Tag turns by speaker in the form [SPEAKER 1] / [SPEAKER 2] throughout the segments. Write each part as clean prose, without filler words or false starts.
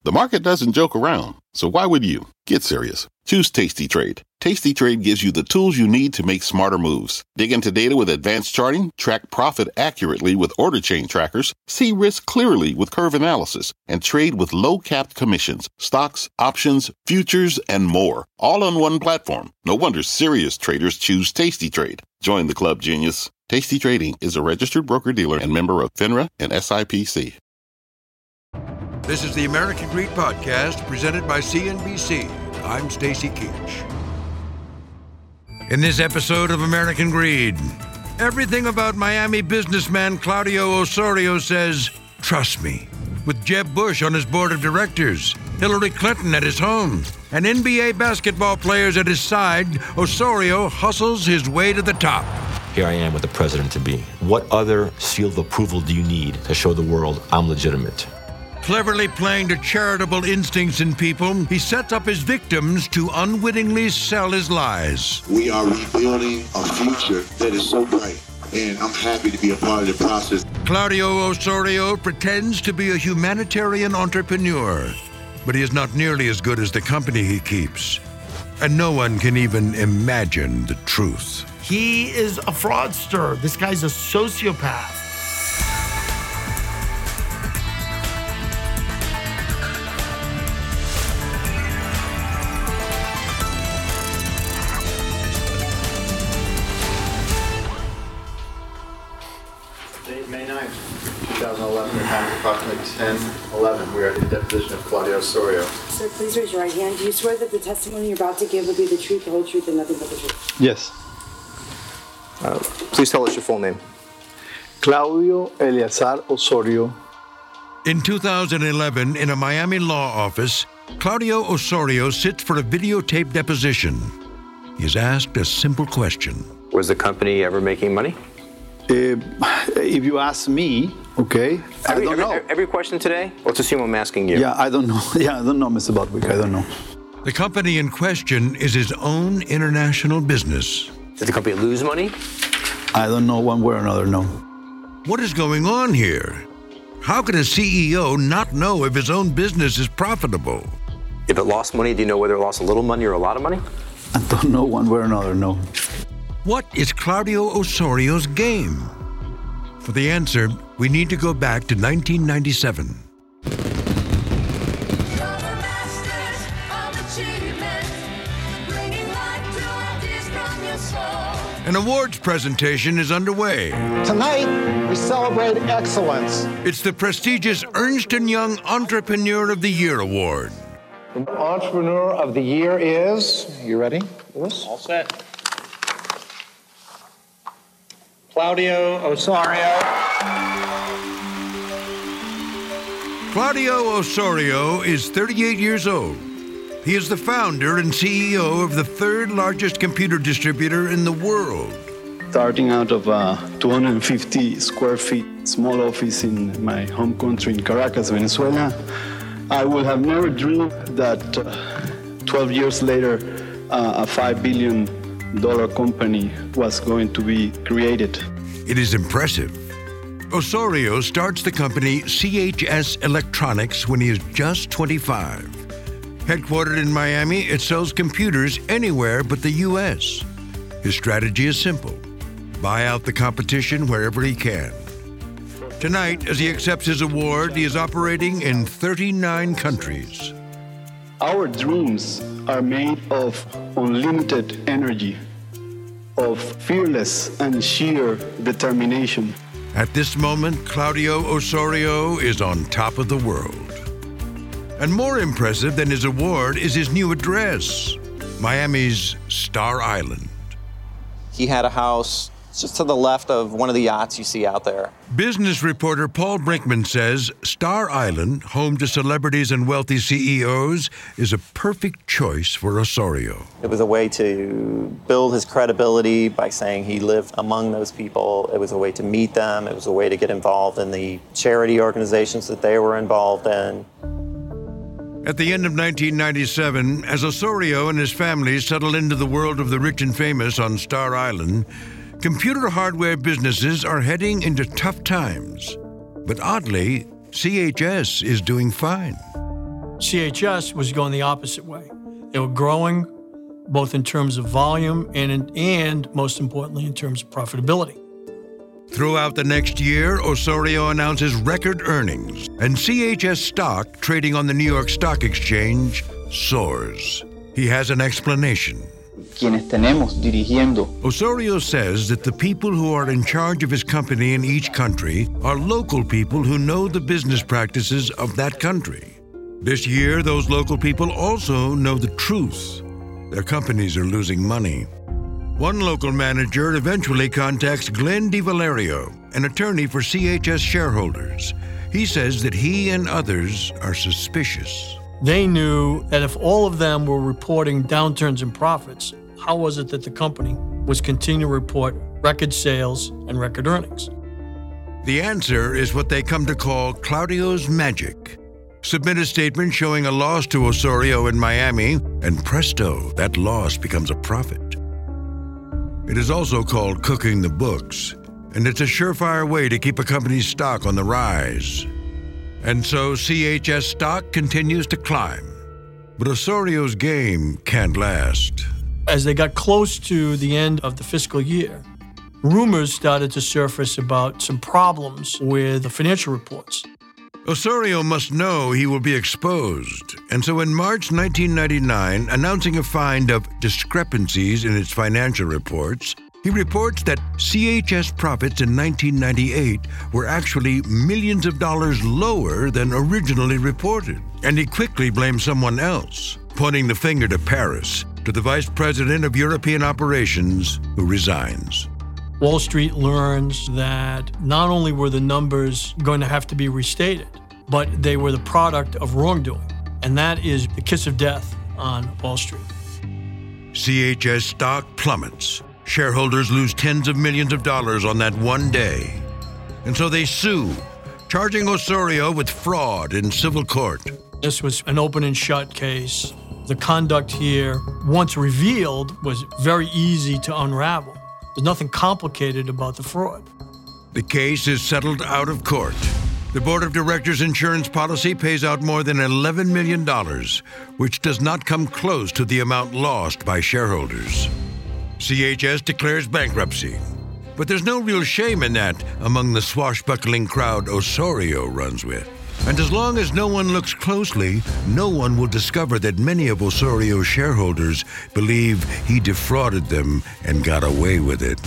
[SPEAKER 1] The market doesn't joke around, so why would you? Get serious. Choose Tasty Trade. Tasty Trade gives you the tools you need to make smarter moves. Dig into data with advanced charting, track profit accurately with order chain trackers, see risk clearly with curve analysis, and trade with low-capped commissions, stocks, options, futures, and more. All on one platform. No wonder serious traders choose Tasty Trade. Join the club, genius. Tasty Trading is a registered broker-dealer and member of FINRA and SIPC.
[SPEAKER 2] This is the American Greed Podcast, presented by CNBC. I'm Stacy Keach. In this episode of American Greed, everything about Miami businessman Claudio Osorio says, trust me. With Jeb Bush on his board of directors, Hillary Clinton at his home, and NBA basketball players at his side, Osorio hustles his way to the top.
[SPEAKER 3] Here I am with the president-to-be. What other seal of approval do you need to show the world I'm legitimate?
[SPEAKER 2] Cleverly playing to charitable instincts in people, he sets up his victims to unwittingly sell his lies.
[SPEAKER 4] We are rebuilding a future that is so bright, and I'm happy to be a part of the process.
[SPEAKER 2] Claudio Osorio pretends to be a humanitarian entrepreneur, but he is not nearly as good as the company he keeps. And no one can even imagine the truth.
[SPEAKER 5] He is a fraudster. This guy's a sociopath.
[SPEAKER 6] May 9th, 2011, the time is approximately 10:11. We are at the deposition of Claudio Osorio.
[SPEAKER 7] Sir, please raise your right hand. Do you swear that the testimony you're about to give will be the truth, the whole truth, and nothing but the truth?
[SPEAKER 8] Yes.
[SPEAKER 6] Please tell us your full name.
[SPEAKER 8] Claudio Eleazar Osorio.
[SPEAKER 2] In 2011, in a Miami law office, Claudio Osorio sits for a videotape deposition. He is asked a simple question.
[SPEAKER 9] Was the company ever making money?
[SPEAKER 8] If you ask me, okay, I don't know.
[SPEAKER 9] Every question today? Let's assume I'm asking you.
[SPEAKER 8] Yeah, I don't know. Yeah, I don't know, Mr. Budwick. I don't know.
[SPEAKER 2] The company in question is his own international business.
[SPEAKER 9] Did the company lose money?
[SPEAKER 8] I don't know one way or another, no.
[SPEAKER 2] What is going on here? How could a CEO not know if his own business is profitable?
[SPEAKER 9] If it lost money, do you know whether it lost a little money or a lot of money?
[SPEAKER 8] I don't know one way or another, no.
[SPEAKER 2] What is Claudio Osorio's game? For the answer, we need to go back to 1997. An awards presentation is underway.
[SPEAKER 10] Tonight, we celebrate excellence.
[SPEAKER 2] It's the prestigious Ernst & Young Entrepreneur of the Year Award.
[SPEAKER 10] The Entrepreneur of the Year is, you ready, Louis?
[SPEAKER 6] All set. Claudio Osorio.
[SPEAKER 2] Claudio Osorio is 38 years old. He is the founder and CEO of the third largest computer distributor in the world.
[SPEAKER 8] Starting out of a 250 square feet small office in my home country in Caracas, Venezuela, I would have never dreamed that 12 years later, a $5 billion company was going to be created.
[SPEAKER 2] It is impressive. Osorio starts the company CHS Electronics when he is just 25. Headquartered in Miami, it sells computers anywhere but the U.S. His strategy is simple: buy out the competition wherever he can. Tonight, as he accepts his award, he is operating in 39 countries.
[SPEAKER 8] Our dreams are made of unlimited energy, of fearless and sheer determination.
[SPEAKER 2] At this moment, Claudio Osorio is on top of the world. And more impressive than his award is his new address, Miami's Star Island.
[SPEAKER 11] He had a house just to the left of one of the yachts you see out there.
[SPEAKER 2] Business reporter Paul Brinkman says Star Island, home to celebrities and wealthy CEOs, is a perfect choice for Osorio.
[SPEAKER 11] It was a way to build his credibility by saying he lived among those people. It was a way to meet them. It was a way to get involved in the charity organizations that they were involved in.
[SPEAKER 2] At the end of 1997, as Osorio and his family settled into the world of the rich and famous on Star Island, computer hardware businesses are heading into tough times. But oddly, CHS is doing fine.
[SPEAKER 12] CHS was going the opposite way. They were growing both in terms of volume and most importantly, in terms of profitability.
[SPEAKER 2] Throughout the next year, Osorio announces record earnings, and CHS stock, trading on the New York Stock Exchange, soars. He has an explanation.
[SPEAKER 13] Quienes tenemos dirigiendo.
[SPEAKER 2] Osorio says that the people who are in charge of his company in each country are local people who know the business practices of that country. This year, those local people also know the truth. Their companies are losing money. One local manager eventually contacts Glenn DiValerio, an attorney for CHS shareholders. He says that he and others are suspicious.
[SPEAKER 12] They knew that if all of them were reporting downturns in profits, how was it that the company was continuing to report record sales and record earnings?
[SPEAKER 2] The answer is what they come to call Claudio's magic. Submit a statement showing a loss to Osorio in Miami, and presto, that loss becomes a profit. It is also called cooking the books, and it's a surefire way to keep a company's stock on the rise. And so CHS stock continues to climb. But Osorio's game can't last.
[SPEAKER 12] As they got close to the end of the fiscal year, rumors started to surface about some problems with the financial reports.
[SPEAKER 2] Osorio must know he will be exposed, and so in March 1999, announcing a find of discrepancies in its financial reports, he reports that CHS profits in 1998 were actually millions of dollars lower than originally reported. And he quickly blames someone else, pointing the finger to Paris, to the vice president of European operations, who resigns.
[SPEAKER 12] Wall Street learns that not only were the numbers going to have to be restated, but they were the product of wrongdoing. And that is the kiss of death on Wall Street.
[SPEAKER 2] CHS stock plummets. Shareholders lose tens of millions of dollars on that one day. And so they sue, charging Osorio with fraud in civil court.
[SPEAKER 12] This was an open and shut case. The conduct here, once revealed, was very easy to unravel. There's nothing complicated about the fraud.
[SPEAKER 2] The case is settled out of court. The Board of Directors' insurance policy pays out more than $11 million, which does not come close to the amount lost by shareholders. CHS declares bankruptcy. But there's no real shame in that among the swashbuckling crowd Osorio runs with. And as long as no one looks closely, no one will discover that many of Osorio's shareholders believe he defrauded them and got away with it.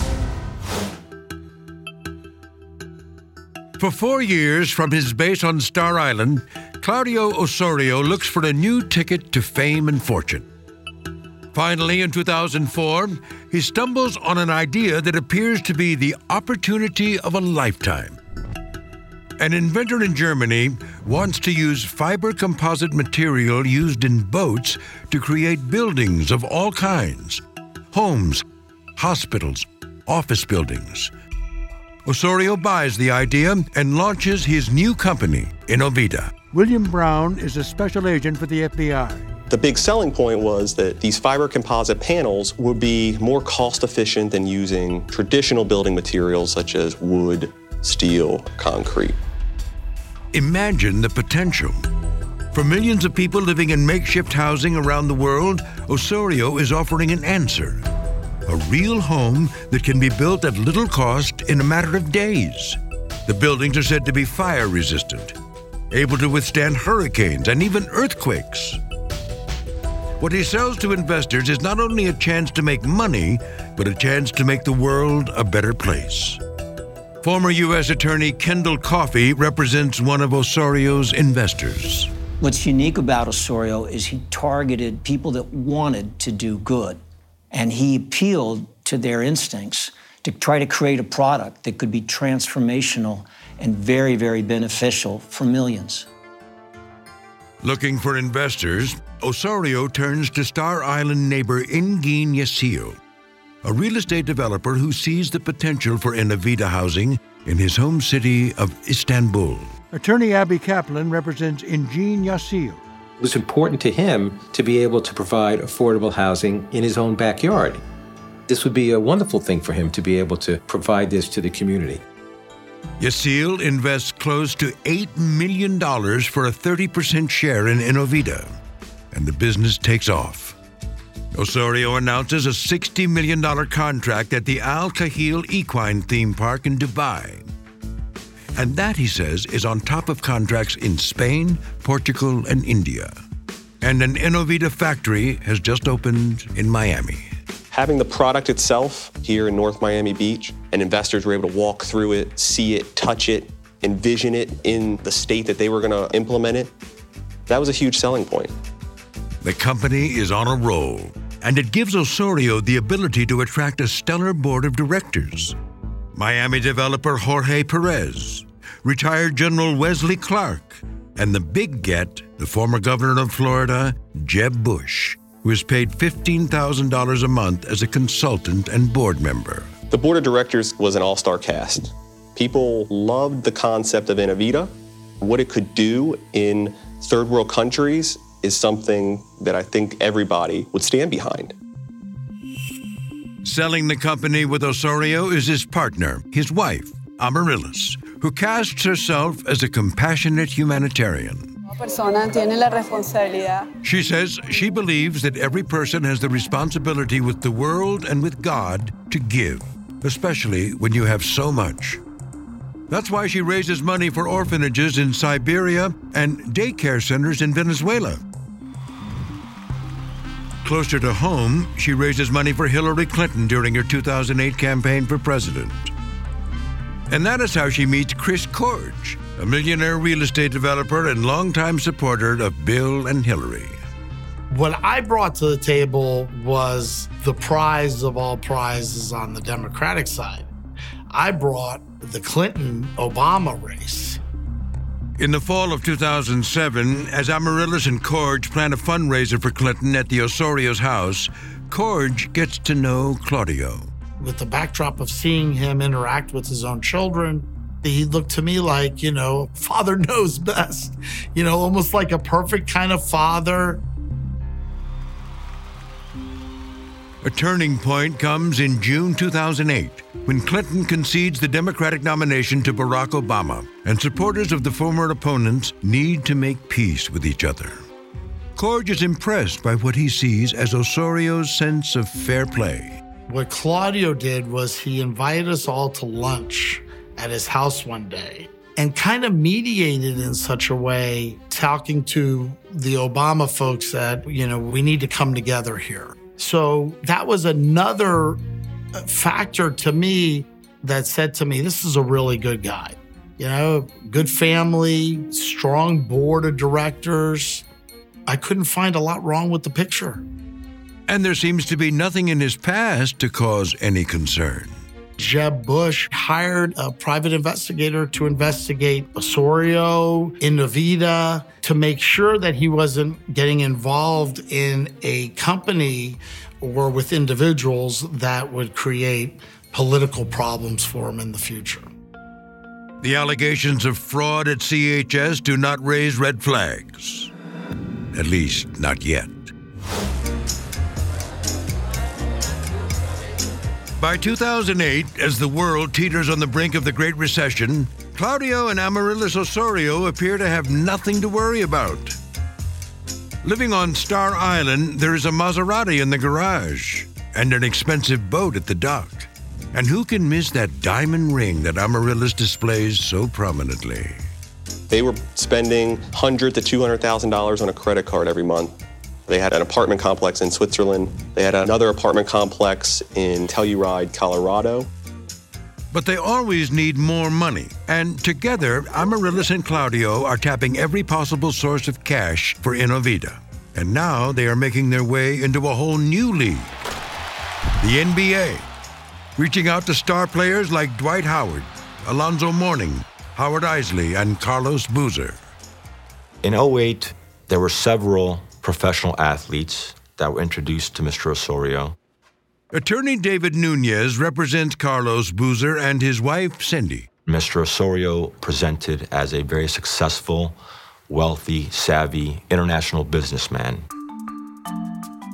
[SPEAKER 2] For 4 years from his base on Star Island, Claudio Osorio looks for a new ticket to fame and fortune. Finally, in 2004, he stumbles on an idea that appears to be the opportunity of a lifetime. An inventor in Germany wants to use fiber composite material used in boats to create buildings of all kinds: homes, hospitals, office buildings. Osorio buys the idea and launches his new company, Innovida.
[SPEAKER 14] William Brown is a special agent for the FBI.
[SPEAKER 15] The big selling point was that these fiber composite panels would be more cost efficient than using traditional building materials such as wood, steel, concrete.
[SPEAKER 2] Imagine the potential. For millions of people living in makeshift housing around the world, Osorio is offering an answer. A real home that can be built at little cost in a matter of days. The buildings are said to be fire resistant, able to withstand hurricanes and even earthquakes. What he sells to investors is not only a chance to make money, but a chance to make the world a better place. Former U.S. Attorney Kendall Coffey represents one of Osorio's investors.
[SPEAKER 16] What's unique about Osorio is he targeted people that wanted to do good, and he appealed to their instincts to try to create a product that could be transformational and very, very beneficial for millions.
[SPEAKER 2] Looking for investors, Osorio turns to Star Island neighbor Engin Yassil, a real estate developer who sees the potential for Innovida housing in his home city of Istanbul.
[SPEAKER 14] Attorney Abby Kaplan represents Engin Yassil.
[SPEAKER 9] It was important to him to be able to provide affordable housing in his own backyard. This would be a wonderful thing for him to be able to provide this to the community.
[SPEAKER 2] Yacil invests close to $8 million for a 30% share in Innovita, and the business takes off. Osorio announces a $60 million contract at the Al Khayl Equine Theme Park in Dubai. And that, he says, is on top of contracts in Spain, Portugal, and India. And an Innovita factory has just opened in Miami.
[SPEAKER 15] Having the product itself here in North Miami Beach, and investors were able to walk through it, see it, touch it, envision it in the state that they were going to implement it, that was a huge selling point.
[SPEAKER 2] The company is on a roll, and it gives Osorio the ability to attract a stellar board of directors. Miami developer Jorge Perez, retired General Wesley Clark, and the big get, the former governor of Florida, Jeb Bush, who is paid $15,000 a month as a consultant and board member.
[SPEAKER 15] The board of directors was an all-star cast. People loved the concept of Innovita. What it could do in third world countries is something that I think everybody would stand behind.
[SPEAKER 2] Selling the company with Osorio is his partner, his wife, Amaryllis, who casts herself as a compassionate humanitarian. She says she believes that every person has the responsibility with the world and with God to give, especially when you have so much. That's why she raises money for orphanages in Siberia and daycare centers in Venezuela. Closer to home, she raises money for Hillary Clinton during her 2008 campaign for president. And that is how she meets Chris Korge, a millionaire real estate developer and longtime supporter of Bill and Hillary.
[SPEAKER 5] What I brought to the table was the prize of all prizes on the Democratic side. I brought the Clinton-Obama race.
[SPEAKER 2] In the fall of 2007, as Amaryllis and Korge plan a fundraiser for Clinton at the Osorio's house, Korge gets to know Claudio.
[SPEAKER 5] With the backdrop of seeing him interact with his own children, he looked to me like, father knows best. Almost like a perfect kind of father.
[SPEAKER 2] A turning point comes in June 2008, when Clinton concedes the Democratic nomination to Barack Obama, and supporters of the former opponents need to make peace with each other. Korge is impressed by what he sees as Osorio's sense of fair play.
[SPEAKER 5] What Claudio did was he invited us all to lunch at his house one day and kind of mediated in such a way, talking to the Obama folks that, we need to come together here. So that was another factor to me that said to me, this is a really good guy. Good family, strong board of directors. I couldn't find a lot wrong with the picture.
[SPEAKER 2] And there seems to be nothing in his past to cause any concern.
[SPEAKER 5] Jeb Bush hired a private investigator to investigate Osorio, Innovita, to make sure that he wasn't getting involved in a company or with individuals that would create political problems for him in the future.
[SPEAKER 2] The allegations of fraud at CHS do not raise red flags. At least, not yet. By 2008, as the world teeters on the brink of the Great Recession, Claudio and Amaryllis Osorio appear to have nothing to worry about. Living on Star Island, there is a Maserati in the garage and an expensive boat at the dock. And who can miss that diamond ring that Amaryllis displays so prominently?
[SPEAKER 15] They were spending $100,000 to $200,000 on a credit card every month. They had an apartment complex in Switzerland. They had another apartment complex in Telluride, Colorado.
[SPEAKER 2] But they always need more money. And together, Amaryllis and Claudio are tapping every possible source of cash for Innovita. And now they are making their way into a whole new league, the NBA, reaching out to star players like Dwight Howard, Alonzo Mourning, Howard Eisley, and Carlos Boozer.
[SPEAKER 3] In 2008, there were several professional athletes that were introduced to Mr. Osorio.
[SPEAKER 2] Attorney David Nunez represents Carlos Boozer and his wife, Cindy.
[SPEAKER 3] Mr. Osorio presented as a very successful, wealthy, savvy, international businessman.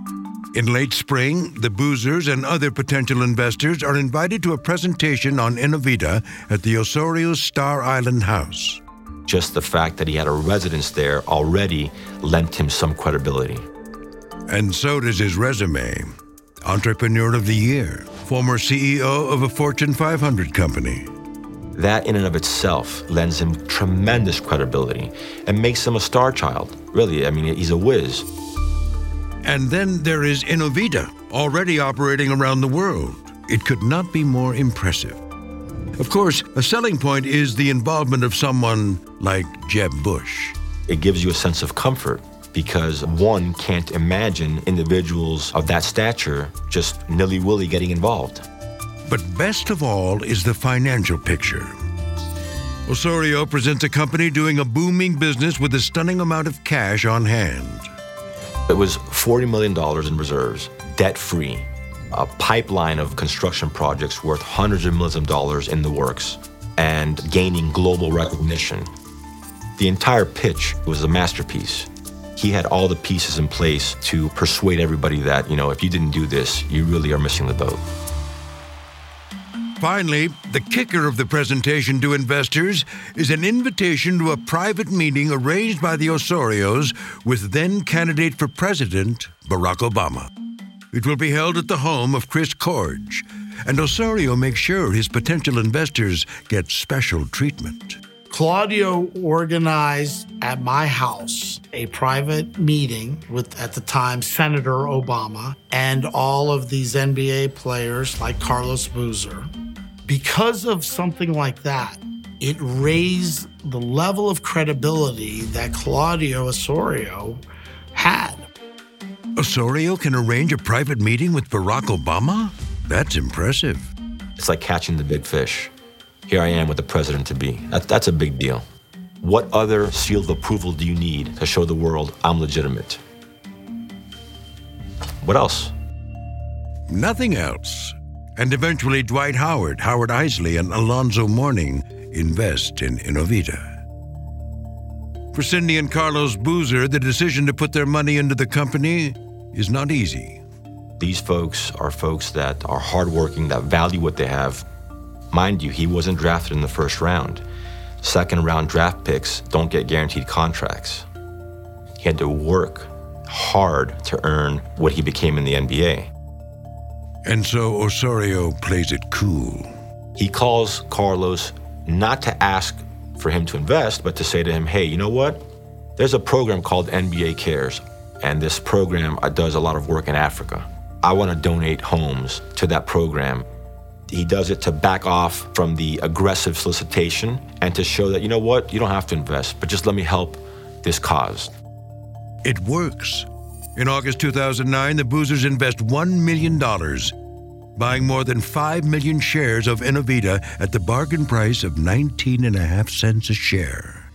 [SPEAKER 2] In late spring, the Boozers and other potential investors are invited to a presentation on Innovita at the Osorio Star Island House.
[SPEAKER 3] Just the fact that he had a residence there already lent him some credibility.
[SPEAKER 2] And so does his resume. Entrepreneur of the Year, former CEO of a Fortune 500 company.
[SPEAKER 3] That in and of itself lends him tremendous credibility and makes him a star child. Really, I mean, he's a whiz.
[SPEAKER 2] And then there is Innovita, already operating around the world. It could not be more impressive. Of course, a selling point is the involvement of someone like Jeb Bush.
[SPEAKER 3] It gives you a sense of comfort because one can't imagine individuals of that stature just nilly-willy getting involved.
[SPEAKER 2] But best of all is the financial picture. Osorio presents a company doing a booming business with a stunning amount of cash on hand.
[SPEAKER 3] It was $40 million in reserves, debt-free, a pipeline of construction projects worth hundreds of millions of dollars in the works, and gaining global recognition. The entire pitch was a masterpiece. He had all the pieces in place to persuade everybody that, if you didn't do this, you really are missing the boat.
[SPEAKER 2] Finally, the kicker of the presentation to investors is an invitation to a private meeting arranged by the Osorios with then-candidate for president, Barack Obama. It will be held at the home of Chris Corge, and Osorio makes sure his potential investors get special treatment.
[SPEAKER 5] Claudio organized at my house a private meeting with, at the time, Senator Obama and all of these NBA players like Carlos Boozer. Because of something like that, it raised the level of credibility that Claudio Osorio had.
[SPEAKER 2] Osorio can arrange a private meeting with Barack Obama? That's impressive.
[SPEAKER 3] It's like catching the big fish. Here I am with the president-to-be. That's a big deal. What other seal of approval do you need to show the world I'm legitimate? What else?
[SPEAKER 2] Nothing else. And eventually Dwight Howard, Howard Isley, and Alonzo Mourning invest in Innovita. For Cindy and Carlos Boozer, the decision to put their money into the company is not easy.
[SPEAKER 3] These folks are folks that are hardworking, that value what they have. Mind you, he wasn't drafted in the first round. Second-round draft picks don't get guaranteed contracts. He had to work hard to earn what he became in the NBA.
[SPEAKER 2] And so Osorio plays it cool.
[SPEAKER 3] He calls Carlos not to ask for him to invest, but to say to him, hey, you know what? There's a program called NBA Cares, and this program does a lot of work in Africa. I want to donate homes to that program. He does it to back off from the aggressive solicitation and to show that, you know what? You don't have to invest, but just let me help this cause.
[SPEAKER 2] It works. In August 2009, the Boozers invest $1 million, buying more than 5 million shares of Innovita at the bargain price of 19.5 cents a share.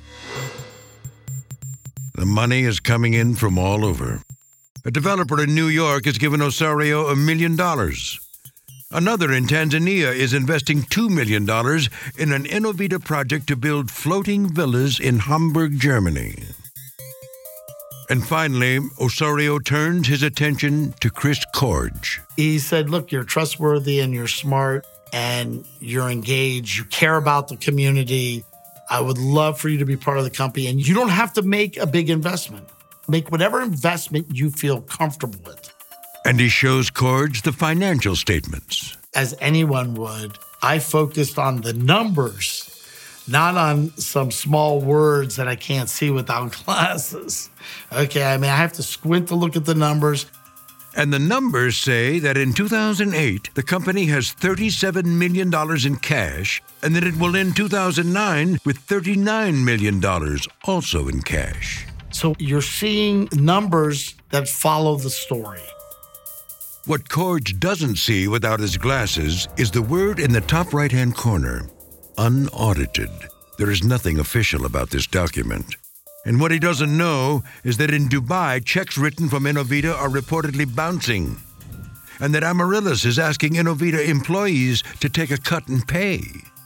[SPEAKER 2] The money is coming in from all over. A developer in New York has given Osorio $1 million. Another in Tanzania is investing $2 million in an Innovita project to build floating villas in Hamburg, Germany. And finally, Osorio turned his attention to Chris Corge.
[SPEAKER 5] He said, look, you're trustworthy and you're smart and you're engaged. You care about the community. I would love for you to be part of the company. And you don't have to make a big investment. Make whatever investment you feel comfortable with.
[SPEAKER 2] And he shows Corge the financial statements.
[SPEAKER 5] As anyone would, I focused on the numbers, not on some small words that I can't see without glasses. Okay, I have to squint to look at the numbers.
[SPEAKER 2] And the numbers say that in 2008, the company has $37 million in cash, and that it will end 2009 with $39 million also in cash.
[SPEAKER 5] So you're seeing numbers that follow the story.
[SPEAKER 2] What Corge doesn't see without his glasses is the word in the top right-hand corner, unaudited. There is nothing official about this document. And what he doesn't know is that in Dubai, checks written from Innovita are reportedly bouncing, and that Amaryllis is asking Innovita employees to take a cut in pay.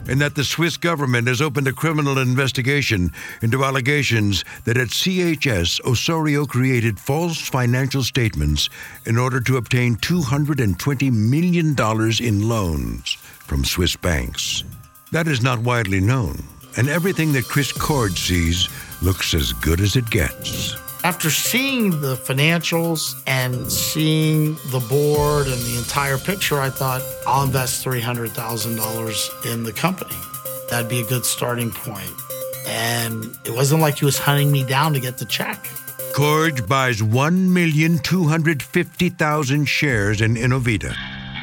[SPEAKER 2] and that the Swiss government has opened a criminal investigation into allegations that at CHS, Osorio created false financial statements in order to obtain $220 million in loans from Swiss banks. That is not widely known, and everything that Chris Corge sees looks as good as it gets.
[SPEAKER 5] After seeing the financials and seeing the board and the entire picture, I thought, I'll invest $300,000 in the company. That'd be a good starting point. And it wasn't like he was hunting me down to get the check.
[SPEAKER 2] Corge buys 1,250,000 shares in Innovita.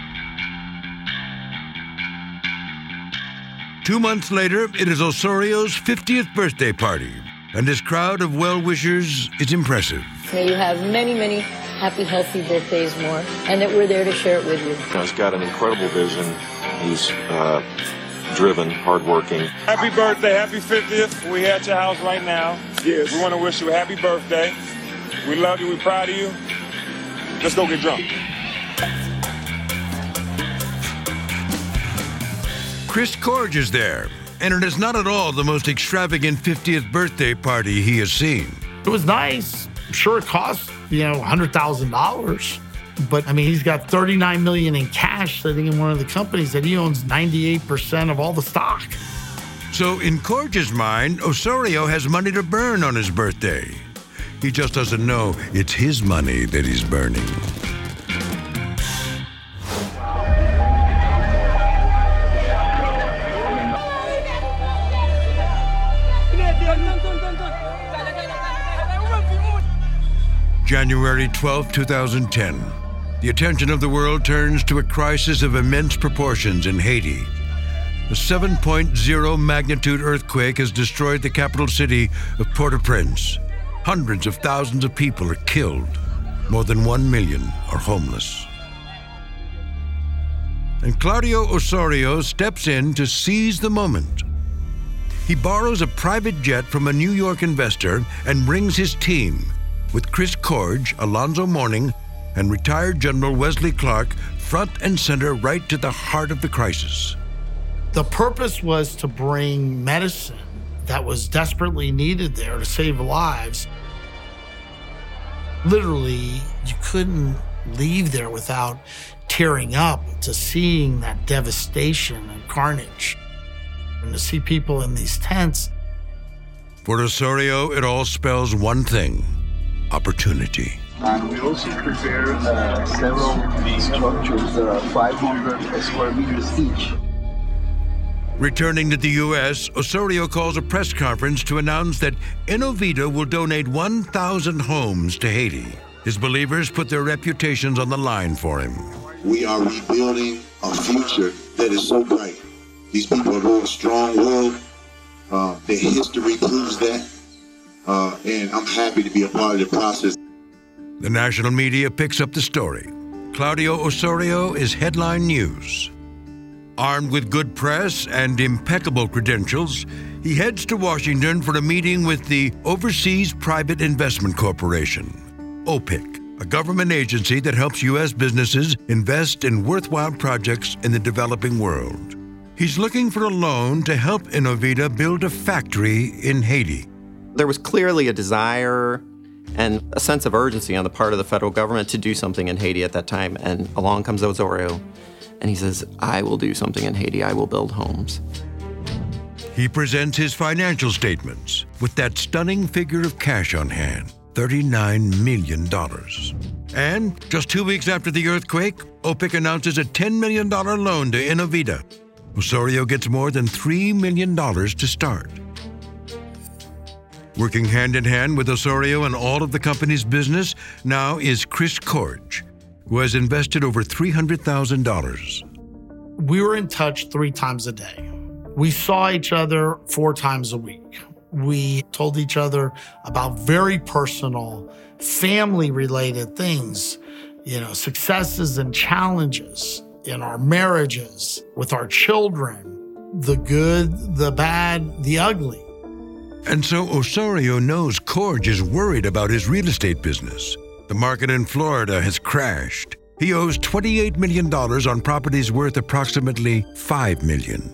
[SPEAKER 2] 2 months later, it is Osorio's 50th birthday party, and his crowd of well-wishers is impressive.
[SPEAKER 17] May you have many, many happy, healthy birthdays more, and that we're there to share it with you.
[SPEAKER 3] He's got an incredible vision. He's driven, hardworking.
[SPEAKER 18] Happy birthday, happy 50th. We're here at your house right now. Yes. We want to wish you a happy birthday. We love you, we're proud of you. Let's go get drunk.
[SPEAKER 2] Chris Corge is there, and it is not at all the most extravagant 50th birthday party he has seen.
[SPEAKER 5] It was nice. I'm sure it cost, $100,000. But, he's got $39 million in cash sitting in one of the companies that he owns 98% of all the stock.
[SPEAKER 2] So in Corge's mind, Osorio has money to burn on his birthday. He just doesn't know it's his money that he's burning. January 12, 2010. The attention of the world turns to a crisis of immense proportions in Haiti. A 7.0 magnitude earthquake has destroyed the capital city of Port-au-Prince. Hundreds of thousands of people are killed. More than 1 million are homeless. And Claudio Osorio steps in to seize the moment. He borrows a private jet from a New York investor and brings his team, with Chris Corge, Alonzo Mourning, and retired General Wesley Clark front and center right to the heart of the crisis.
[SPEAKER 5] The purpose was to bring medicine that was desperately needed there to save lives. Literally, you couldn't leave there without tearing up to seeing that devastation and carnage. And to see people in these tents.
[SPEAKER 2] For Osorio, it all spells one thing: opportunity.
[SPEAKER 8] And we also prepare several structures that are 500 square meters each.
[SPEAKER 2] Returning to the U.S., Osorio calls a press conference to announce that Innovita will donate 1,000 homes to Haiti. His believers put their reputations on the line for him.
[SPEAKER 4] We are rebuilding a future that is so bright. These people are very strong-willed. Their history proves that. And I'm happy to be a part of the process.
[SPEAKER 2] The national media picks up the story. Claudio Osorio is headline news. Armed with good press and impeccable credentials, he heads to Washington for a meeting with the Overseas Private Investment Corporation, OPIC, a government agency that helps U.S. businesses invest in worthwhile projects in the developing world. He's looking for a loan to help Innovita build a factory in Haiti.
[SPEAKER 11] There was clearly a desire and a sense of urgency on the part of the federal government to do something in Haiti at that time. And along comes Osorio, and he says, I will do something in Haiti. I will build homes.
[SPEAKER 2] He presents his financial statements with that stunning figure of cash on hand, $39 million. And just 2 weeks after the earthquake, OPIC announces a $10 million loan to Innovita. Osorio gets more than $3 million to start. Working hand in hand with Osorio and all of the company's business now is Chris Corge, who has invested over $300,000.
[SPEAKER 5] We were in touch 3 times a day. We saw each other 4 times a week. We told each other about very personal, family-related things, successes and challenges in our marriages, with our children, the good, the bad, the ugly.
[SPEAKER 2] And so Osorio knows Corge is worried about his real estate business. The market in Florida has crashed. He owes $28 million on properties worth approximately $5 million.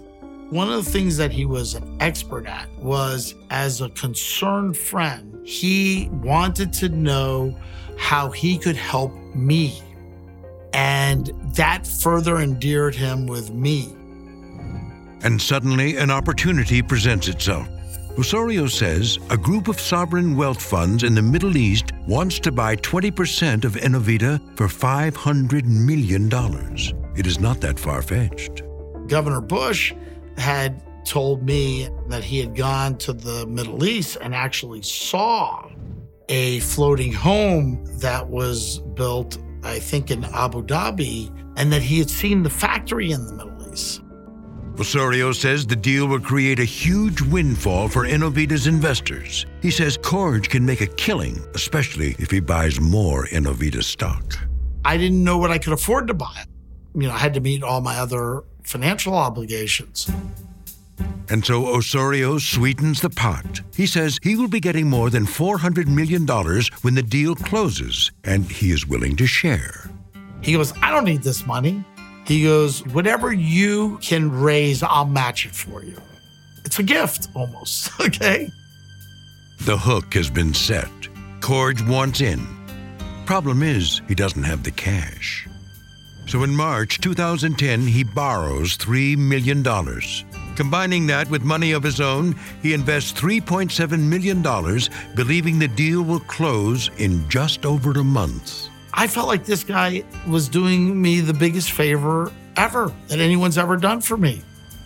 [SPEAKER 5] One of the things that he was an expert at was, as a concerned friend, he wanted to know how he could help me. And that further endeared him with me.
[SPEAKER 2] And suddenly an opportunity presents itself. Osorio says a group of sovereign wealth funds in the Middle East wants to buy 20% of Innovita for $500 million. It is not that far-fetched.
[SPEAKER 5] Governor Bush had told me that he had gone to the Middle East and actually saw a floating home that was built, I think, in Abu Dhabi, and that he had seen the factory in the Middle East.
[SPEAKER 2] Osorio says the deal will create a huge windfall for Innovita's investors. He says Corge can make a killing, especially if he buys more Innovita stock.
[SPEAKER 5] I didn't know what I could afford to buy. I had to meet all my other financial obligations.
[SPEAKER 2] And so Osorio sweetens the pot. He says he will be getting more than $400 million when the deal closes, and he is willing to share.
[SPEAKER 5] He goes, I don't need this money. He goes, whatever you can raise, I'll match it for you. It's a gift, almost, okay?
[SPEAKER 2] The hook has been set. Corge wants in. Problem is, he doesn't have the cash. So in March 2010, he borrows $3 million. Combining that with money of his own, he invests $3.7 million, believing the deal will close in just over a month.
[SPEAKER 5] I felt like this guy was doing me the biggest favor ever that anyone's ever done for me.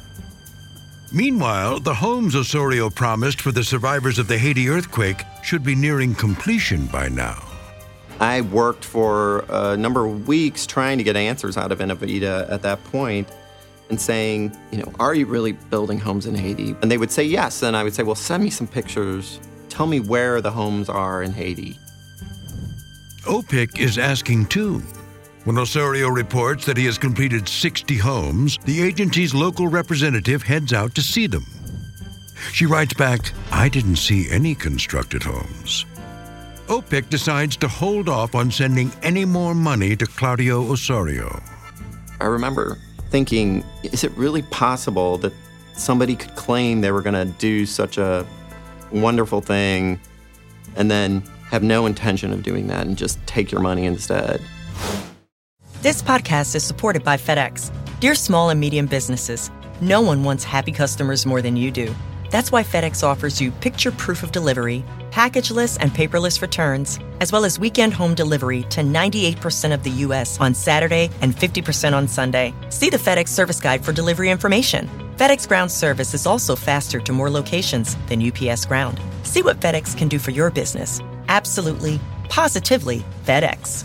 [SPEAKER 2] Meanwhile, the homes Osorio promised for the survivors of the Haiti earthquake should be nearing completion by now.
[SPEAKER 11] I worked for a number of weeks trying to get answers out of Innovita at that point and saying, are you really building homes in Haiti? And they would say yes. And I would say, well, send me some pictures. Tell me where the homes are in Haiti.
[SPEAKER 2] OPIC is asking too. When Osorio reports that he has completed 60 homes, the agency's local representative heads out to see them. She writes back, I didn't see any constructed homes. OPIC decides to hold off on sending any more money to Claudio Osorio.
[SPEAKER 11] I remember thinking, is it really possible that somebody could claim they were going to do such a wonderful thing and then have no intention of doing that and just take your money instead?
[SPEAKER 19] This podcast is supported by FedEx. Dear small and medium businesses, no one wants happy customers more than you do. That's why FedEx offers you picture proof of delivery, packageless and paperless returns, as well as weekend home delivery to 98% of the U.S. on Saturday and 50% on Sunday. See the FedEx service guide for delivery information. FedEx Ground service is also faster to more locations than UPS Ground. See what FedEx can do for your business. Absolutely, positively FedEx.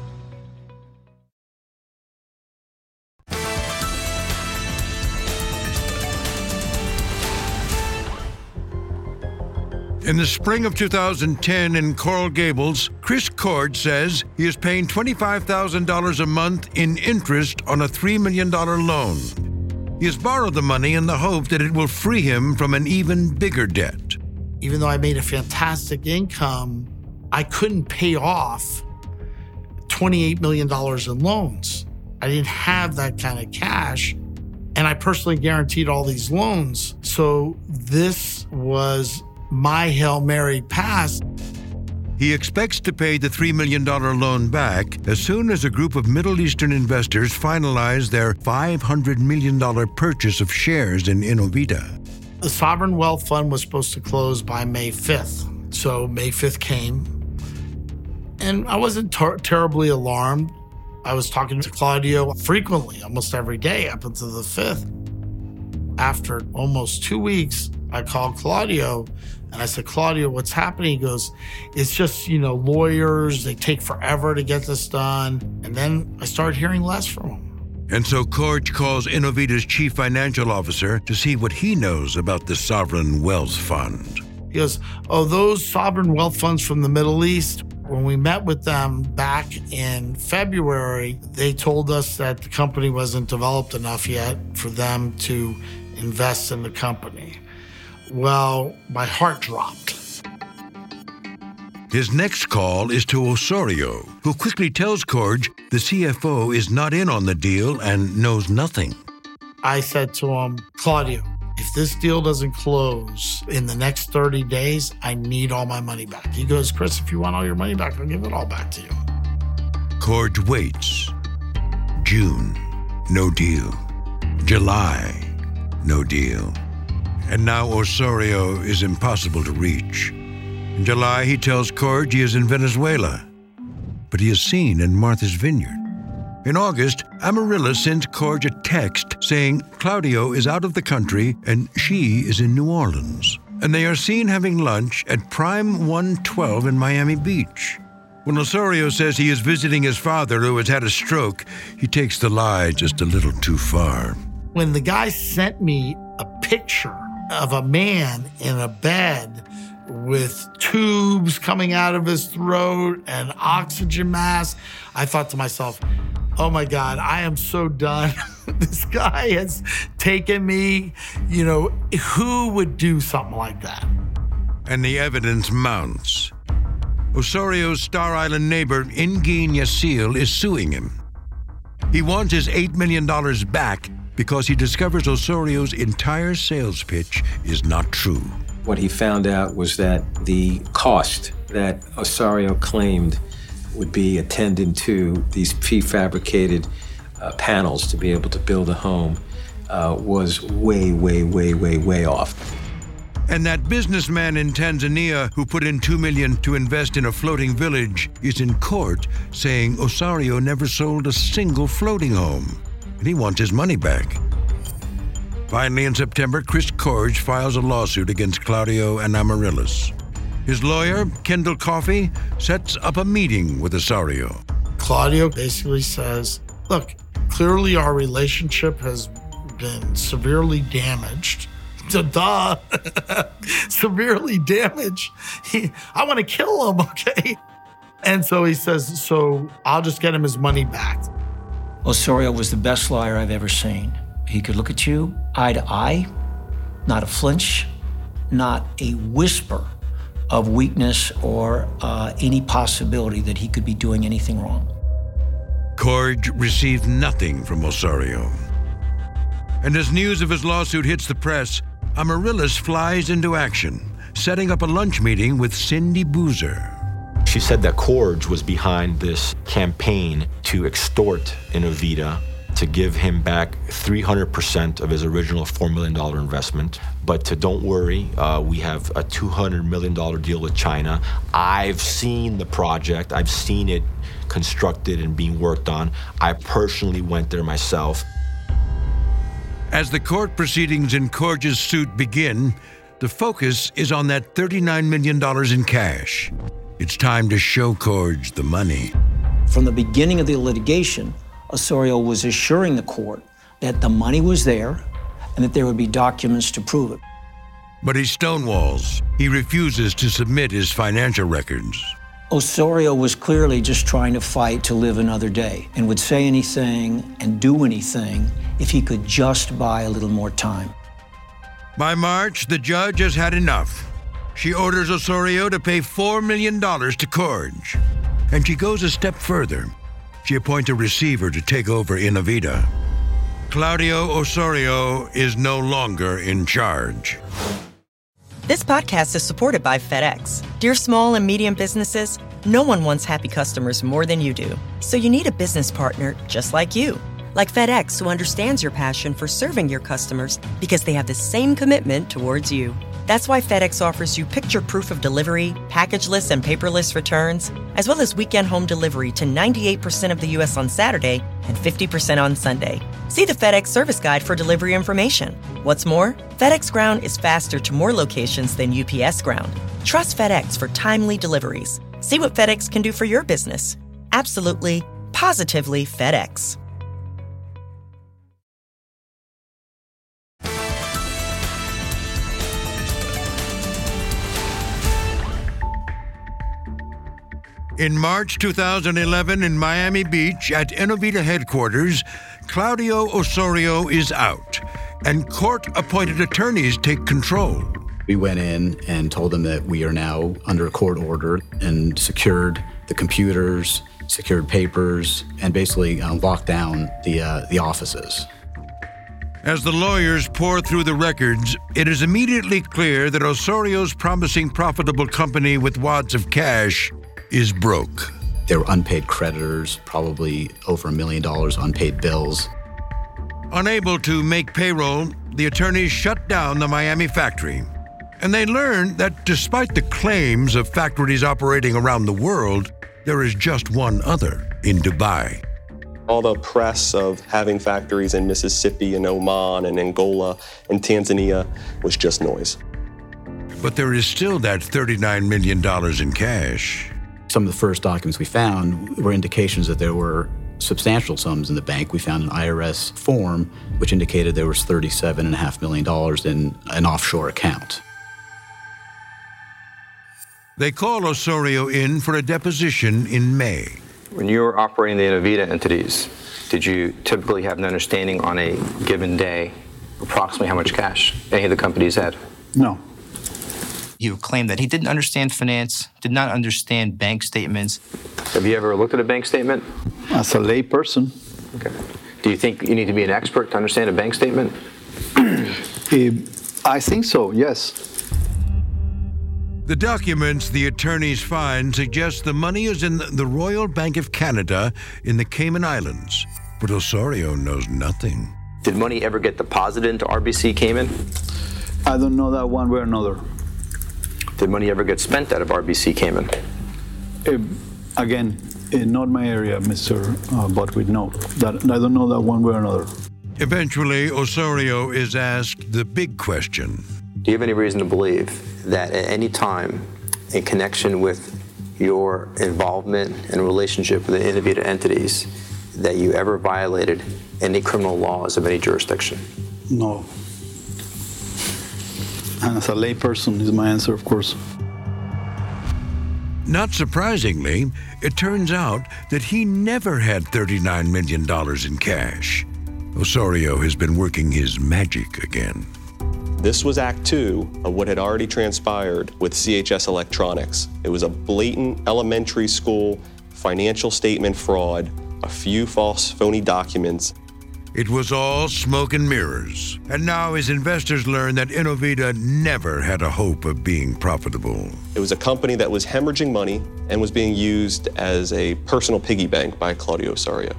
[SPEAKER 2] In the spring of 2010 in Coral Gables, Chris Corge says he is paying $25,000 a month in interest on a $3 million loan. He has borrowed the money in the hope that it will free him from an even bigger debt.
[SPEAKER 5] Even though I made a fantastic income, I couldn't pay off $28 million in loans. I didn't have that kind of cash, and I personally guaranteed all these loans. So this was my Hail Mary pass.
[SPEAKER 2] He expects to pay the $3 million loan back as soon as a group of Middle Eastern investors finalize their $500 million purchase of shares in Innovita.
[SPEAKER 5] The Sovereign Wealth Fund was supposed to close by May 5th. So May 5th came, and I wasn't terribly alarmed. I was talking to Claudio frequently, almost every day up until the 5th. After almost 2 weeks, I called Claudio and I said, Claudio, what's happening? He goes, it's just, lawyers, they take forever to get this done. And then I started hearing less from him.
[SPEAKER 2] And so Corge calls Innovita's chief financial officer to see what he knows about the Sovereign Wealth Fund.
[SPEAKER 5] He goes, those sovereign wealth funds from the Middle East, when we met with them back in February, they told us that the company wasn't developed enough yet for them to invest in the company. Well, my heart dropped.
[SPEAKER 2] His next call is to Osorio, who quickly tells Corge the CFO is not in on the deal and knows nothing.
[SPEAKER 5] I said to him, Claudio, if this deal doesn't close in the next 30 days, I need all my money back. He goes, Chris, if you want all your money back, I'll give it all back to you.
[SPEAKER 2] Corge waits. June, no deal. July, no deal. And now Osorio is impossible to reach. In July, he tells Corge he is in Venezuela, but he is seen in Martha's Vineyard. In August, Amarilla sends Corge a text saying Claudio is out of the country and she is in New Orleans. And they are seen having lunch at Prime 112 in Miami Beach. When Osorio says he is visiting his father who has had a stroke, he takes the lie just a little too far.
[SPEAKER 5] When the guy sent me a picture of a man in a bed with tubes coming out of his throat and oxygen mask, I thought to myself, oh my God, I am so done. This guy has taken me. You know, who would do something like that?
[SPEAKER 2] And the evidence mounts. Osorio's Star Island neighbor, Engin Yassil, is suing him. He wants his $8 million back because he discovers Osorio's entire sales pitch is not true.
[SPEAKER 9] What he found out was that the cost that Osorio claimed would be attendant to these prefabricated panels to be able to build a home was way off.
[SPEAKER 2] And that businessman in Tanzania who put in $2 million to invest in a floating village is in court saying Osorio never sold a single floating home, and he wants his money back. Finally, in September, Chris Corge files a lawsuit against Claudio and Amaryllis. His lawyer, Kendall Coffey, sets up a meeting with Osorio.
[SPEAKER 5] Claudio basically says, look, clearly our relationship has been severely damaged. Duh. Severely damaged. I want to kill him, okay? And so he says, so I'll just get him his money back.
[SPEAKER 16] Osorio was the best liar I've ever seen. He could look at you eye to eye, not a flinch, not a whisper of weakness or any possibility that he could be doing anything wrong.
[SPEAKER 2] Corge received nothing from Osorio. And as news of his lawsuit hits the press, Amaryllis flies into action, setting up a lunch meeting with Cindy Boozer.
[SPEAKER 3] She said that Corge was behind this campaign to extort Innovita to give him back 300% of his original $4 million investment. But don't worry, we have a $200 million deal with China. I've seen the project. I've seen it constructed and being worked on. I personally went there myself.
[SPEAKER 2] As the court proceedings in Corge's suit begin, the focus is on that $39 million in cash. It's time to show Corge the money.
[SPEAKER 16] From the beginning of the litigation, Osorio was assuring the court that the money was there and that there would be documents to prove it.
[SPEAKER 2] But he stonewalls. He refuses to submit his financial records.
[SPEAKER 16] Osorio was clearly just trying to fight to live another day and would say anything and do anything if he could just buy a little more time.
[SPEAKER 2] By March, the judge has had enough. She orders Osorio to pay $4 million to Corge. And she goes a step further. She appoints a receiver to take over Innovita. Claudio Osorio is no longer in charge.
[SPEAKER 19] This podcast is supported by FedEx. Dear small and medium businesses, no one wants happy customers more than you do. So you need a business partner just like you. Like FedEx, who understands your passion for serving your customers because they have the same commitment towards you. That's why FedEx offers you picture proof of delivery, packageless and paperless returns, as well as weekend home delivery to 98% of the U.S. on Saturday and 50% on Sunday. See the FedEx service guide for delivery information. What's more, FedEx Ground is faster to more locations than UPS Ground. Trust FedEx for timely deliveries. See what FedEx can do for your business. Absolutely, positively FedEx.
[SPEAKER 2] In March 2011 in Miami Beach at Innovita headquarters, Claudio Osorio is out, and court-appointed attorneys take control.
[SPEAKER 20] We went in and told them that we are now under a court order and secured the computers, secured papers, and basically locked down the offices.
[SPEAKER 2] As the lawyers pour through the records, it is immediately clear that Osorio's promising profitable company with wads of cash is broke.
[SPEAKER 20] There were unpaid creditors, probably over $1 million unpaid bills.
[SPEAKER 2] Unable to make payroll, the attorneys shut down the Miami factory. And they learned that despite the claims of factories operating around the world, there is just one other in Dubai.
[SPEAKER 15] All the press of having factories in Mississippi and Oman and Angola and Tanzania was just noise.
[SPEAKER 2] But there is still that $39 million in cash.
[SPEAKER 20] Some of the first documents we found were indications that there were substantial sums in the bank. We found an IRS form which indicated there was $37.5 million in an offshore account.
[SPEAKER 2] They call Osorio in for a deposition in May.
[SPEAKER 21] When you were operating the Innovita entities, did you typically have an understanding on a given day approximately how much cash any of the companies had?
[SPEAKER 10] No.
[SPEAKER 22] You claimed that he didn't understand finance, did not understand bank statements.
[SPEAKER 21] Have you ever looked at a bank statement?
[SPEAKER 10] As a lay person.
[SPEAKER 21] Okay. Do you think you need to be an expert to understand a bank statement?
[SPEAKER 10] I think so, yes.
[SPEAKER 2] The documents the attorneys find suggest the money is in the Royal Bank of Canada in the Cayman Islands, but Osorio knows nothing.
[SPEAKER 21] Did money ever get deposited into RBC Cayman?
[SPEAKER 10] I don't know that one way or another.
[SPEAKER 21] Did money ever get spent out of RBC Cayman?
[SPEAKER 10] Again, not my area, Mr. Butwick, no. I don't know that one way or another.
[SPEAKER 2] Eventually, Osorio is asked the big question.
[SPEAKER 21] Do you have any reason to believe that at any time, in connection with your involvement and relationship with the Innovita entities, that you ever violated any criminal laws of any jurisdiction?
[SPEAKER 10] No. And as a lay person is my answer, of course.
[SPEAKER 2] Not surprisingly, it turns out that he never had $39 million in cash. Osorio has been working his magic again.
[SPEAKER 15] This was Act 2 of what had already transpired with CHS Electronics. It was a blatant elementary school financial statement fraud, a few false, phony documents.
[SPEAKER 2] It was all smoke and mirrors. And now his investors learn that Innovita never had a hope of being profitable.
[SPEAKER 15] It was a company that was hemorrhaging money and was being used as a personal piggy bank by Claudio Osorio.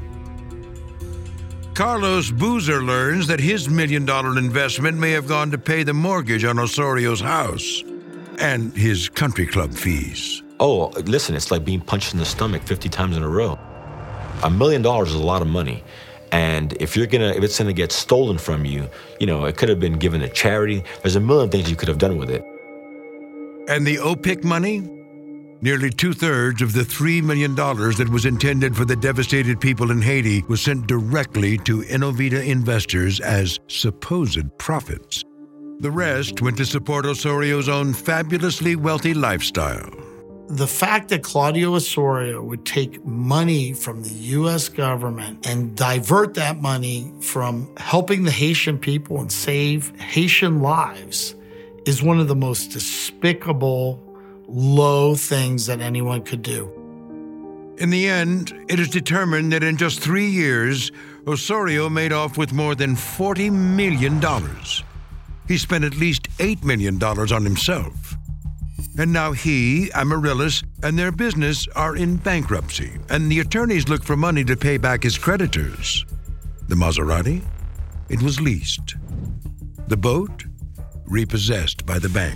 [SPEAKER 2] Carlos Boozer learns that his $1 million investment may have gone to pay the mortgage on Osorio's house and his country club fees.
[SPEAKER 3] Oh, listen, it's like being punched in the stomach 50 times in a row. $1 million is a lot of money. And if it's gonna get stolen from you, it could have been given to charity. There's a million things you could have done with it.
[SPEAKER 2] And the OPIC money? Nearly 2/3 of the $3 million that was intended for the devastated people in Haiti was sent directly to Innovita investors as supposed profits. The rest went to support Osorio's own fabulously wealthy lifestyle.
[SPEAKER 5] The fact that Claudio Osorio would take money from the U.S. government and divert that money from helping the Haitian people and save Haitian lives is one of the most despicable, low things that anyone could do.
[SPEAKER 2] In the end, it is determined that in just 3 years, Osorio made off with more than $40 million. He spent at least $8 million on himself. And now he, Amaryllis, and their business are in bankruptcy, and the attorneys look for money to pay back his creditors. The Maserati? It was leased. The boat? Repossessed by the bank.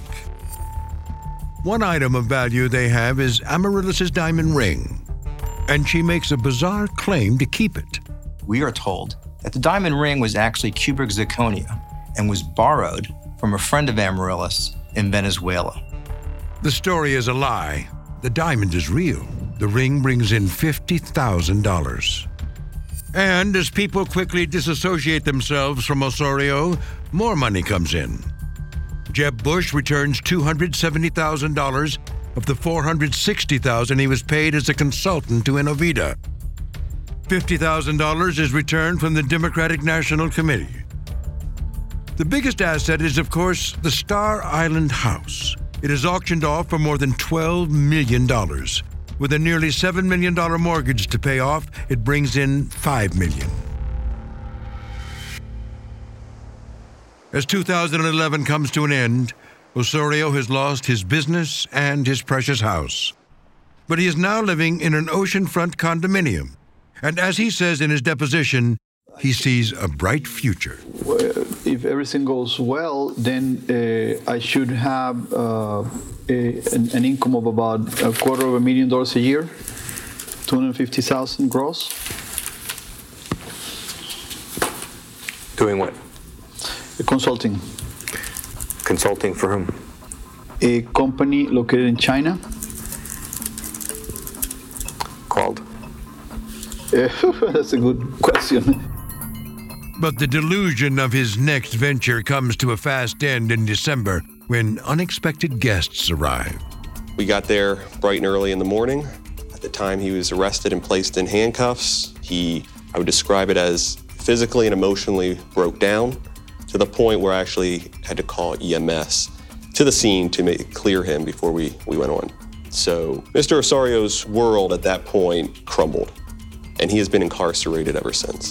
[SPEAKER 2] One item of value they have is Amaryllis' diamond ring, and she makes a bizarre claim to keep it.
[SPEAKER 22] We are told that the diamond ring was actually cubic zirconia and was borrowed from a friend of Amaryllis in Venezuela.
[SPEAKER 2] The story is a lie. The diamond is real. The ring brings in $50,000. And as people quickly disassociate themselves from Osorio, more money comes in. Jeb Bush returns $270,000 of the $460,000 he was paid as a consultant to Innovita. $50,000 is returned from the Democratic National Committee. The biggest asset is, of course, the Star Island house. It is auctioned off for more than $12 million. With a nearly $7 million mortgage to pay off, it brings in $5 million. As 2011 comes to an end, Osorio has lost his business and his precious house. But he is now living in an oceanfront condominium. And as he says in his deposition, he sees a bright future.
[SPEAKER 8] If everything goes well, then I should have an income of about $250,000 a year, $250,000 gross.
[SPEAKER 21] Doing what?
[SPEAKER 8] Consulting.
[SPEAKER 21] Consulting for whom?
[SPEAKER 8] A company located in China.
[SPEAKER 21] Called?
[SPEAKER 8] That's a good question.
[SPEAKER 2] But the delusion of his next venture comes to a fast end in December when unexpected guests arrive.
[SPEAKER 15] We got there bright and early in the morning. At the time he was arrested and placed in handcuffs, I would describe it as physically and emotionally broke down to the point where I actually had to call EMS to the scene to clear him before we went on. So Mr. Osorio's world at that point crumbled, and he has been incarcerated ever since.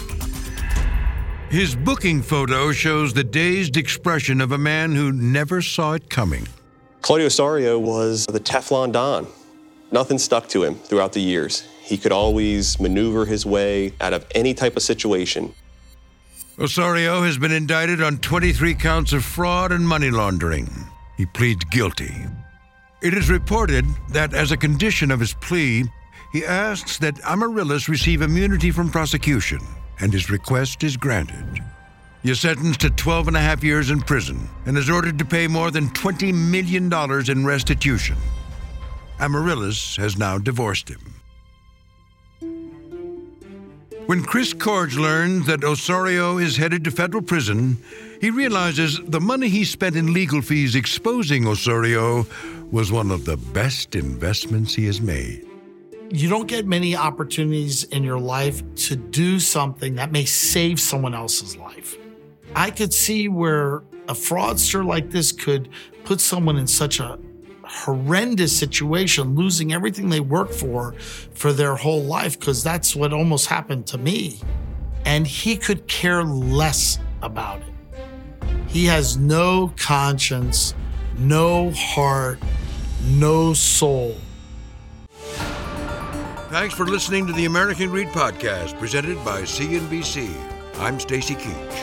[SPEAKER 2] His booking photo shows the dazed expression of a man who never saw it coming.
[SPEAKER 15] Claudio Osorio was the Teflon Don. Nothing stuck to him throughout the years. He could always maneuver his way out of any type of situation.
[SPEAKER 2] Osorio has been indicted on 23 counts of fraud and money laundering. He pleads guilty. It is reported that as a condition of his plea, he asks that Amaryllis receive immunity from prosecution, and his request is granted. He is sentenced to 12.5 years in prison and is ordered to pay more than $20 million in restitution. Amaryllis has now divorced him. When Chris Corge learns that Osorio is headed to federal prison, he realizes the money he spent in legal fees exposing Osorio was one of the best investments he has made.
[SPEAKER 5] You don't get many opportunities in your life to do something that may save someone else's life. I could see where a fraudster like this could put someone in such a horrendous situation, losing everything they worked for their whole life, because that's what almost happened to me. And he could care less about it. He has no conscience, no heart, no soul.
[SPEAKER 2] Thanks for listening to the American Greed Podcast, presented by CNBC. I'm Stacy Keach.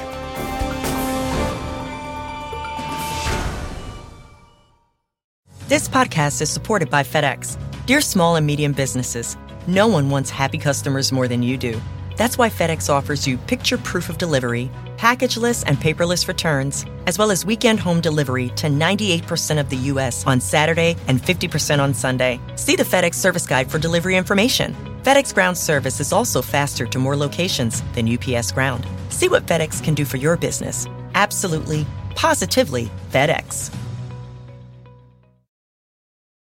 [SPEAKER 19] This podcast is supported by FedEx. Dear small and medium businesses, no one wants happy customers more than you do. That's why FedEx offers you picture proof of delivery, packageless and paperless returns, as well as weekend home delivery to 98% of the U.S. on Saturday and 50% on Sunday. See the FedEx service guide for delivery information. FedEx Ground service is also faster to more locations than UPS Ground. See what FedEx can do for your business. Absolutely, positively FedEx.